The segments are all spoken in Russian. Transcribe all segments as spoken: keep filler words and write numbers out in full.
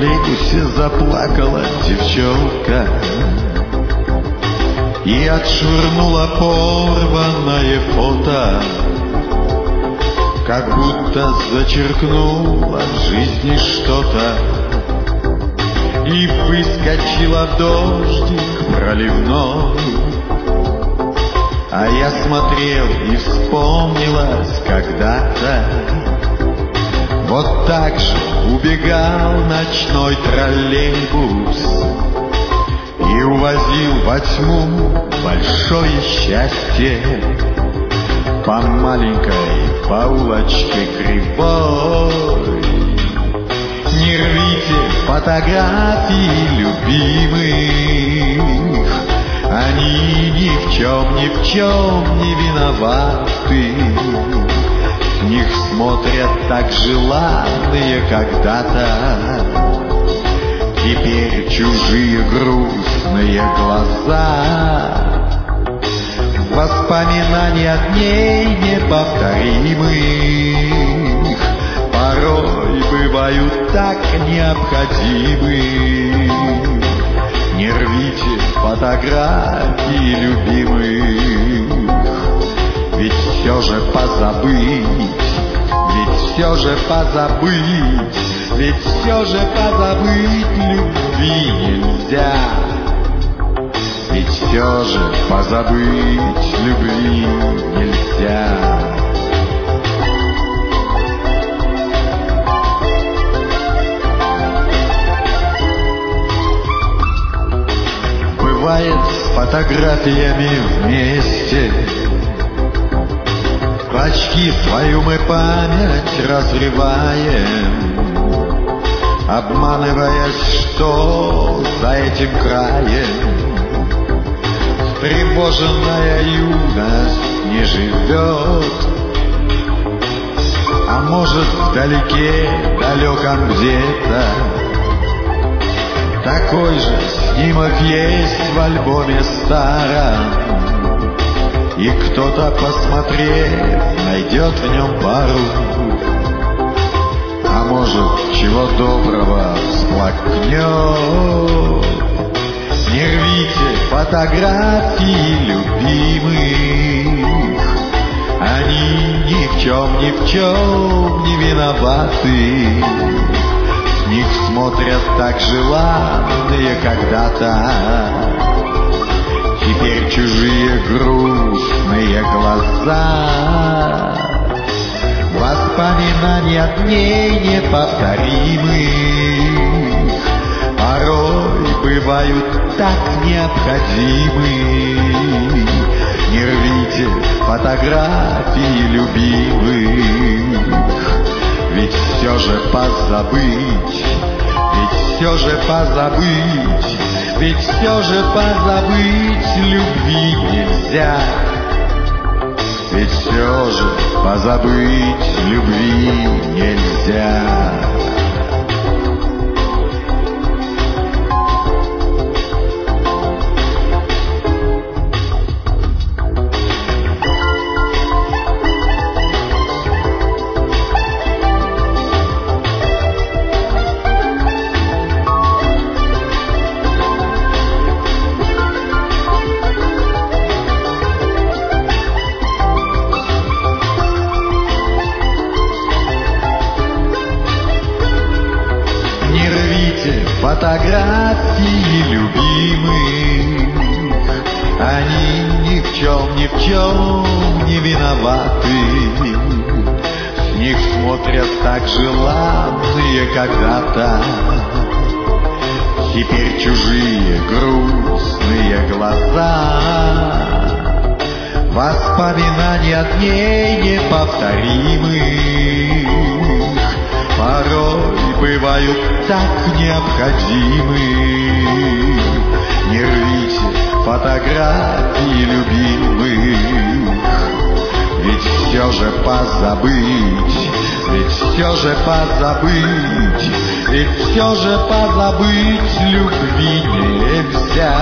троллейбусе заплакала девчонка и отшвырнула порванное фото, как будто зачеркнула в жизни что-то и выскочила в дождик проливной. А я смотрел, и вспомнилось когда-то, вот так же убегал ночной троллейбус и увозил во тьму большое счастье по маленькой, по улочке кривой. Не рвите фотографии любимых, они ни в чем, ни в чем не виноваты. С них смотрят так желанные когда-то, теперь чужие грустные глаза. Воспоминания дней неповторимых порой бывают так необходимы. Не рвите фотографии любимых, ведь все же позабыть, ведь все же позабыть, ведь все же позабыть любви нельзя. Ведь все же позабыть любви нельзя. Бывает с фотографиями вместе, клочки свою мы память разрываем, обманываясь, что за этим краем встревоженная юность не живет. А может, вдалеке, далеком где-то такой же снимок есть в альбоме старом, и кто-то, посмотрев, найдет в нем пару. А может, чего доброго всплакнет. Не рвите фотографии любимых, они ни в чем, ни в чем не виноваты. С них смотрят так желанные когда-то, теперь чужие грустные глаза. Воспоминания дней неповторимых порой бывают так необходимы. Не рвите фотографии любимых, ведь все же позабыть, ведь все же позабыть, ведь все же позабыть любви нельзя. Ведь все же позабыть любви нельзя. Фотографии любимых, они ни в чем, ни в чем не виноваты. С них смотрят так желанные когда-то, теперь чужие грустные глаза. Воспоминания дней неповторимых порой бывают так необходимы. Не рвите фотографии любимых, ведь все же позабыть, ведь все же позабыть, ведь все же позабыть любви нельзя.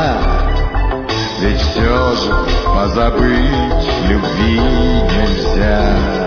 Ведь все же позабыть любви нельзя.